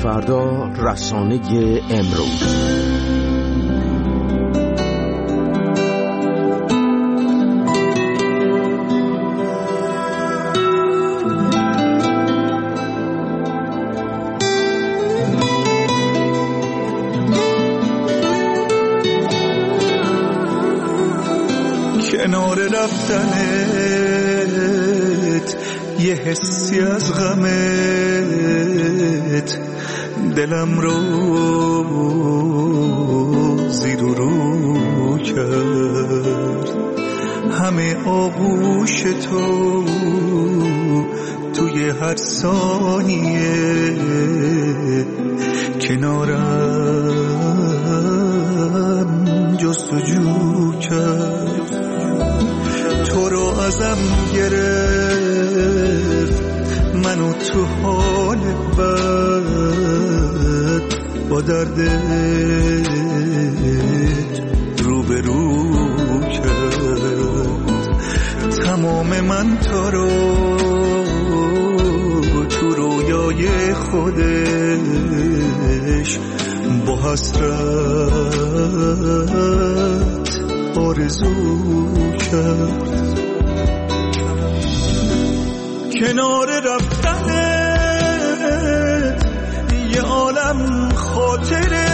فردا رسانه امروز. کنار رفتنت یه حسی از غمت دلم رو زیر و رو کرد. همه آغوش تو توی هر ثانیه کنارم جستجو کرد. تو رو ازم گرفت منو تو حال بد با دردت روبرو کرد. تمام من تو رو تو رویای خودش با حسرت آرزو کرد. کنار رفتنت یه عالم خاطره